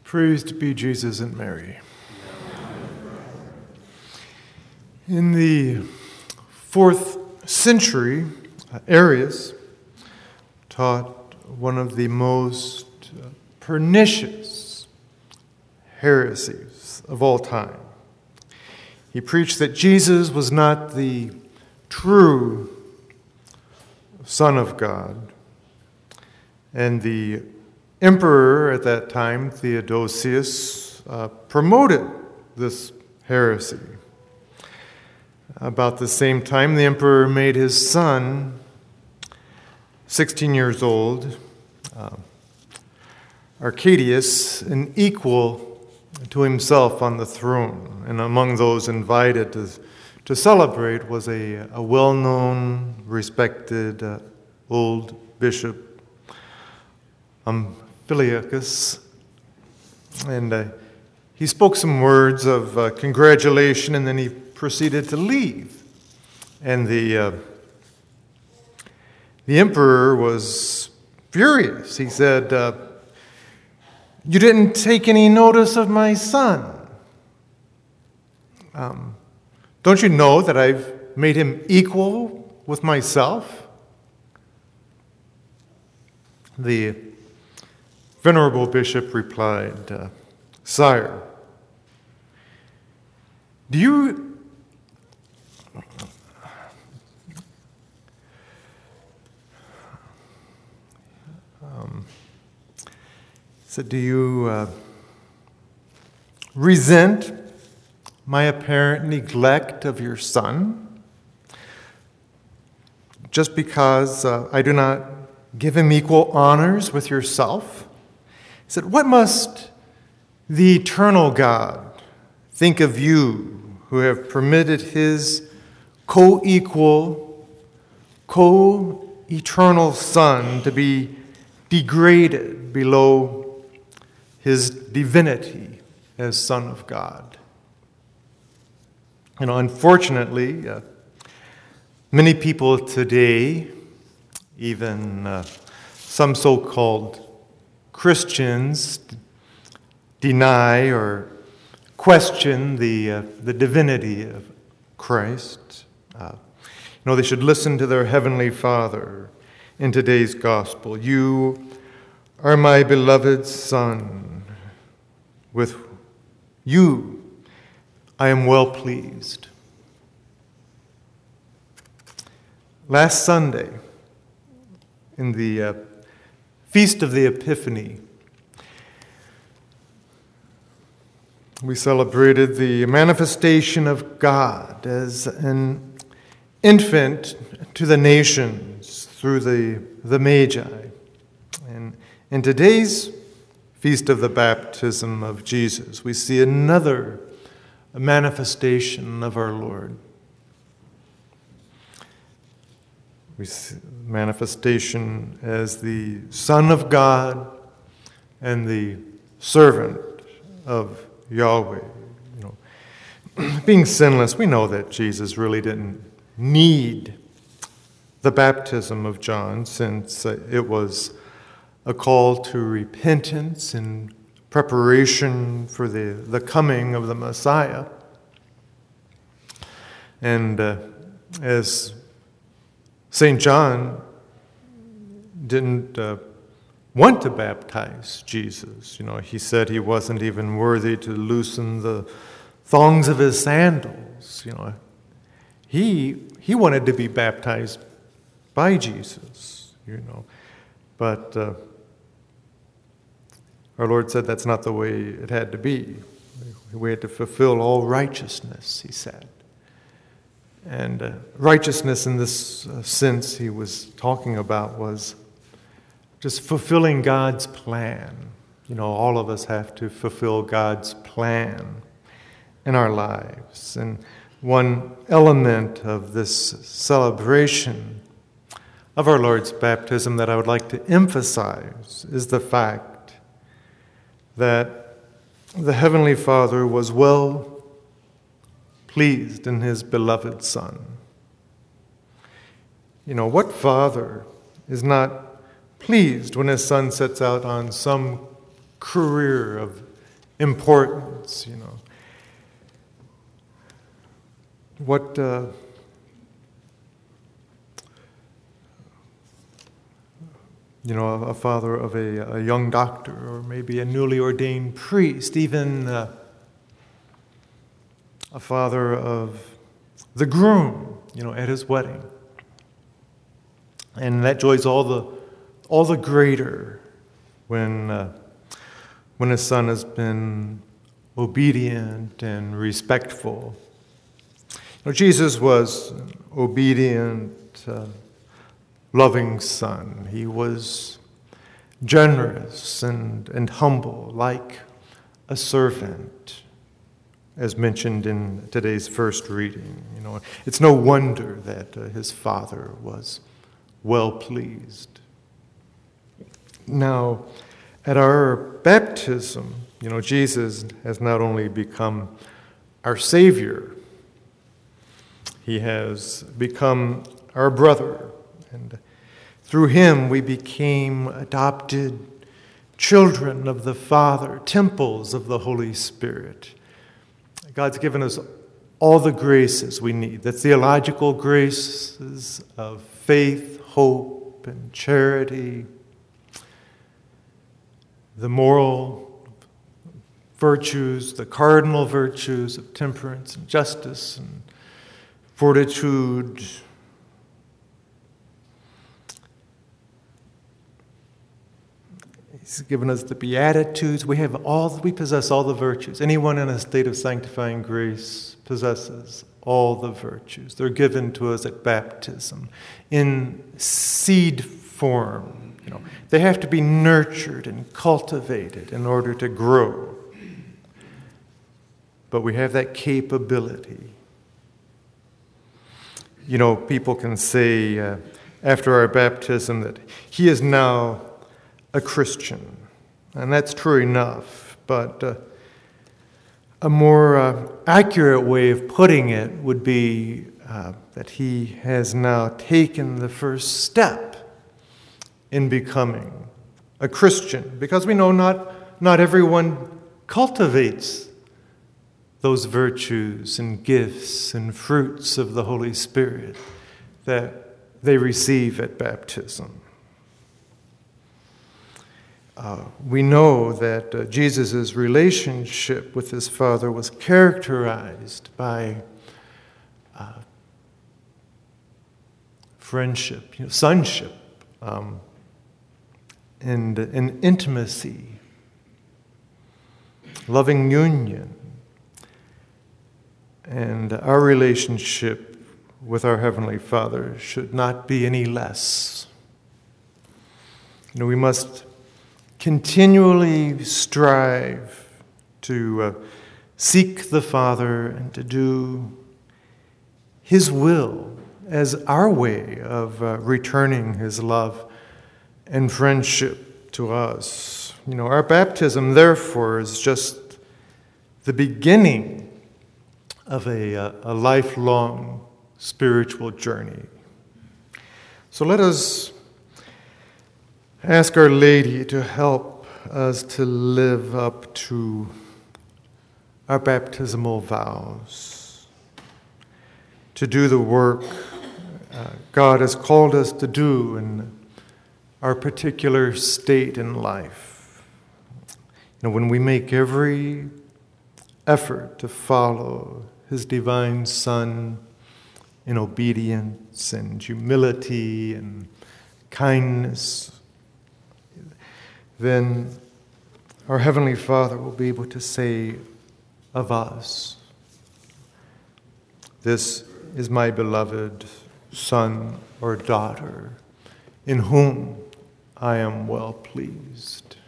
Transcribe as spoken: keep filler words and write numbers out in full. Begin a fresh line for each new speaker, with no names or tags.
Praised be Jesus and Mary. In the fourth century, Arius taught one of the most pernicious heresies of all time. He preached that Jesus was not the true Son of God, and the emperor at that time, Theodosius, uh, promoted this heresy. About the same time, the emperor made his son, sixteen years old, uh, Arcadius, an equal to himself on the throne. And among those invited to, to celebrate was a, a well-known, respected uh, old bishop, um, Amphilochus, and uh, he spoke some words of uh, congratulation, and then he proceeded to leave. And the uh, the emperor was furious. He said, uh, "You didn't take any notice of my son. Um, don't you know that I've made him equal with myself?" The venerable bishop replied, uh, "Sire, do you um, said, do you uh, resent my apparent neglect of your son just because uh, I do not give him equal honors with yourself?" He said, "What must the eternal God think of you who have permitted his co-equal, co-eternal Son to be degraded below his divinity as Son of God?" You know, unfortunately, uh, many people today, even uh, some so-called Christians, deny or question the uh, the divinity of Christ. Uh, you know, they should listen to their Heavenly Father in today's gospel. "You are my beloved Son. With you I am well pleased." Last Sunday, in the uh, Feast of the Epiphany, we celebrated the manifestation of God as an infant to the nations through the, the Magi. And in today's Feast of the Baptism of Jesus, we see another manifestation of our Lord. We see manifestation as the Son of God and the servant of Yahweh. You know, being sinless, we know that Jesus really didn't need the baptism of John, since uh, it was a call to repentance and preparation for the, the coming of the Messiah. And uh, as Saint John didn't uh, want to baptize Jesus. You know, he said he wasn't even worthy to loosen the thongs of his sandals. You know, he he wanted to be baptized by Jesus. You know, but uh, our Lord said that's not the way it had to be. We had to fulfill all righteousness, he said. And uh, righteousness in this uh, sense he was talking about was just fulfilling God's plan. You know, all of us have to fulfill God's plan in our lives. And one element of this celebration of our Lord's baptism that I would like to emphasize is the fact that the Heavenly Father was well pleased in his beloved Son. You know, what father is not pleased when his son sets out on some career of importance, you know. What uh, you know, a, a father of a, a young doctor, or maybe a newly ordained priest, even uh, a father of the groom, you know, at his wedding. And that joy's all the all the greater when uh, when his son has been obedient and respectful. You know, Jesus was an obedient, uh, loving son. He was generous and, and humble, like a servant, as mentioned in today's first reading. You know, it's no wonder that uh, his father was well pleased. Now, at our baptism, you know, Jesus has not only become our Savior, he has become our brother, and through him we became adopted children of the Father, temples of the Holy Spirit. God's given us all the graces we need, the theological graces of faith, hope, and charity, the moral virtues, the cardinal virtues of temperance and justice and fortitude. He's given us the Beatitudes. We have all, we possess all the virtues. Anyone in a state of sanctifying grace possesses all the virtues. They're given to us at baptism in seed form. You know, they have to be nurtured and cultivated in order to grow. But we have that capability. You know, people can say uh, after our baptism that he is now a Christian. And that's true enough. But uh, a more uh, accurate way of putting it would be uh, that he has now taken the first step in becoming a Christian. Because we know not, not everyone cultivates those virtues and gifts and fruits of the Holy Spirit that they receive at baptism. Uh, we know that uh, Jesus' relationship with his Father was characterized by uh, friendship, you know, sonship, um, and, and intimacy, loving union. And our relationship with our Heavenly Father should not be any less. You know, we must continually strive to uh, seek the Father and to do his will as our way of uh, returning his love and friendship to us. You know, our baptism, therefore, is just the beginning of a, uh, a lifelong spiritual journey. So let us ask Our Lady to help us to live up to our baptismal vows, to do the work uh, God has called us to do in our particular state in life. You know, when we make every effort to follow his divine Son in obedience and humility and kindness, then our Heavenly Father will be able to say of us, "This is my beloved Son or daughter, in whom I am well pleased."